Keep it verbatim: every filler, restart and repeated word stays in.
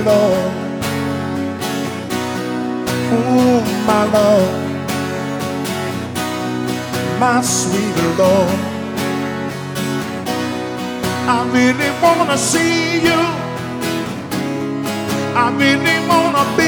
Lord. Oh, my Lord, my sweet Lord. I really wanna see you. I really wanna be